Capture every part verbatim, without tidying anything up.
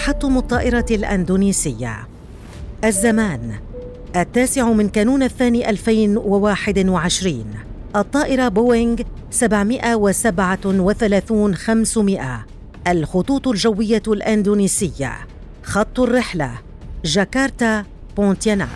تحطم الطائرة الأندونيسية. الزمان التاسع من كانون الثاني ألفين وواحد وعشرين. الطائرة بوينغ سبعمائة وسبعة وثلاثين خمسمائة. الخطوط الجوية الأندونيسية. خط الرحلة جاكرتا بونتياناك.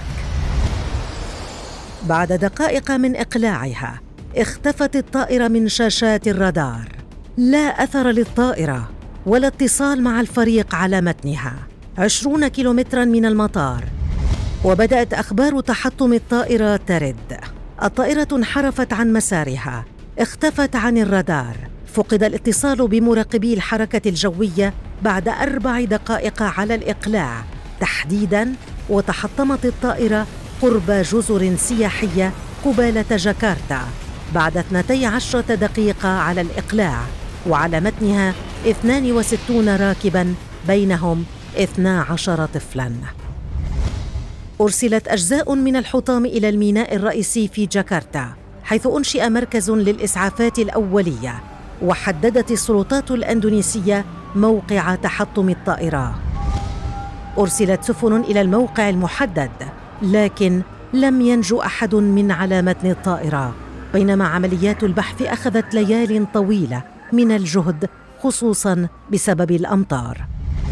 بعد دقائق من إقلاعها اختفت الطائرة من شاشات الرادار. لا أثر للطائرة ولا اتصال مع الفريق على متنها. عشرون كيلومتراً من المطار وبدأت أخبار تحطم الطائرة ترد. الطائرة انحرفت عن مسارها، اختفت عن الرادار، فقد الاتصال بمراقبي الحركة الجوية بعد أربع دقائق على الإقلاع تحديداً، وتحطمت الطائرة قرب جزر سياحية قبالة جاكرتا بعد اثنتي عشرة دقيقة على الإقلاع، وعلى متنها اثنان وستون راكباً بينهم اثنا عشر طفلاً. أرسلت أجزاء من الحطام إلى الميناء الرئيسي في جاكرتا، حيث أنشئ مركز للإسعافات الأولية، وحددت السلطات الأندونيسية موقع تحطم الطائرة. أرسلت سفن إلى الموقع المحدد، لكن لم ينجو أحد من على متن الطائرة، بينما عمليات البحث أخذت ليال طويلة من الجهد، خصوصاً بسبب الأمطار.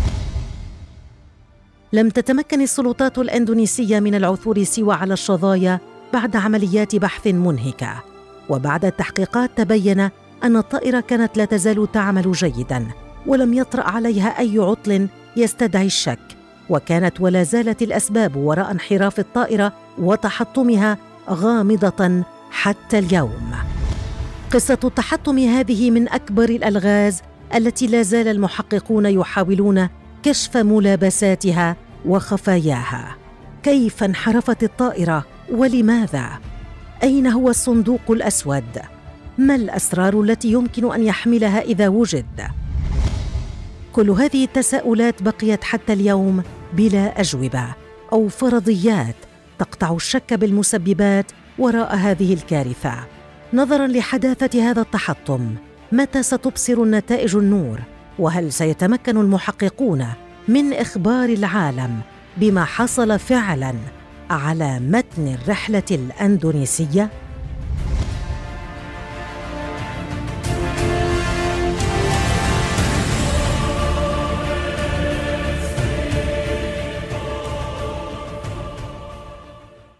لم تتمكن السلطات الأندونيسية من العثور سوى على الشظايا بعد عمليات بحث منهكة، وبعد التحقيقات تبين أن الطائرة كانت لا تزال تعمل جيداً، ولم يطرأ عليها أي عطل يستدعي الشك، وكانت ولا زالت الأسباب وراء انحراف الطائرة وتحطمها غامضة حتى اليوم. قصة التحطم هذه من أكبر الألغاز التي لا زال المحققون يحاولون كشف ملابساتها وخفاياها. كيف انحرفت الطائرة ولماذا؟ أين هو الصندوق الأسود؟ ما الأسرار التي يمكن أن يحملها إذا وجد؟ كل هذه التساؤلات بقيت حتى اليوم بلا أجوبة أو فرضيات تقطع الشك بالمسببات وراء هذه الكارثة. نظراً لحداثة هذا التحطم، متى ستبصر النتائج النور؟ وهل سيتمكن المحققون من إخبار العالم بما حصل فعلاً على متن الرحلة الأندونيسية؟